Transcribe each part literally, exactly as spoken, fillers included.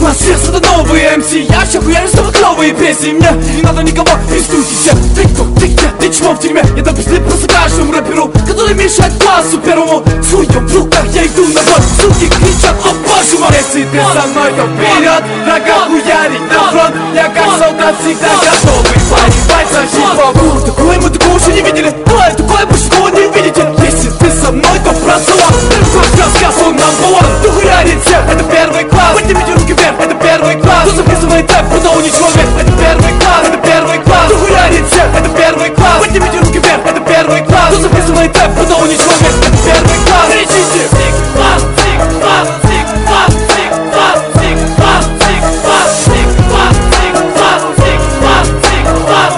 нас сейчас это новые эм си. Я ща хуярю с тобой клевые песни. Мне не надо никого из студии. Все, ты кто, ты где, ты чмо в тюрьме? Я допустил просто каждому рэперу, который мешает классу первому. С хуем в руках я иду на бой. Суки кричат, о боже мой. Если ты со мной, то вперед. Врага хуярить на фронт. Я как солдат всегда готовый воевать за хип-хоп. Такое мы такого еще не видели. Ой, такое больше такого не увидите. Если ты со мной, то процелон. Рассказ, он number one. Ты хуярит всех, это первый класс. Поднимите руки вверх, это первый класс. Кто записывает тэп, кто не человек, это первый класс, это первый класс. Ты хуярит всех, это первый класс. Поднимите руки вверх, это первый класс. Кто записывает тэп, кто не человек, это первый класс. Кричите! Класс, класс, класс, класс, класс, класс, класс, класс, класс, класс,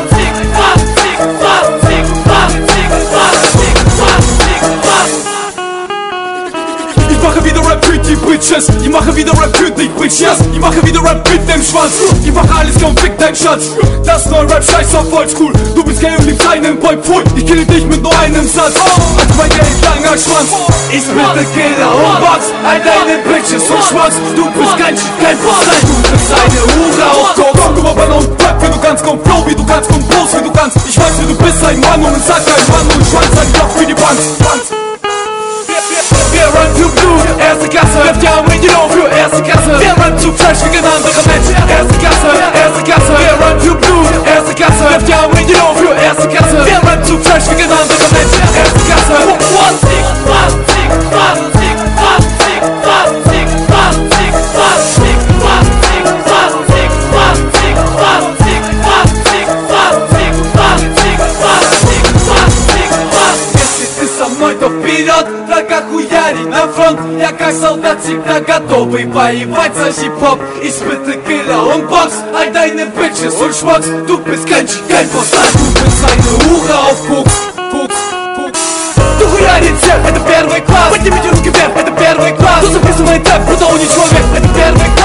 Ich mache wieder Rap für die Bitches. Ich mache wieder Rap für die Bitches. Ich mache wieder Rap mit dem Schwanz. Ich mache alles, komm, fick dein Schatz. Das neue Rap scheiß auf Oldschool. Du bist gay und liebst einen Boy, pfui. Ich kill dich mit nur einem Satz. Als mein Geld langer Schwanz. Ich bitte Killer und Box. All deine Bitches und Schwanz. Du bist kein Shit, kein Prozent. Du bist eine Hure auf Koks. Komm, du mal und Rap, wie du kannst. Komm, Flow, wie du kannst. Komm, bloß, wie du kannst. Ich weiß, wie du bist ein Mann und sag ein Mann und Schwanz. Ein Block für die Bank. Wir run für Blut, erste Klasse. Wirft ja am Video für erste Klasse. Wir run zu Trash wie ein anderer Mensch. Erste Klasse, erste Klasse. Wir run für Blut, erste Klasse. Wirft ja am Video für erste Klasse. Wir run zu Trash wie ein anderer Mensch. Erste Klasse. One, six, one, six, one, six, one, six, one, six, one, six, one, six, one, six, one, six, one, six, one, six, one, six, one, six, one, six, one, six, one, six, one. Если ты со мной, то вперед. Врага хуярить на фронт. Я как солдат всегда готовый воевать за хип-хоп. Испытый Killer und Box. All deine Bitches und Schmucks. Du bist kein Shit, kein Postard. Du bist eine Hure auf Koks. Koks, Koks. Du хуярит всех, это первый класс. Поднимите руки вверх, это первый класс. Кто записывает тэп, кто не человек, это первый класс.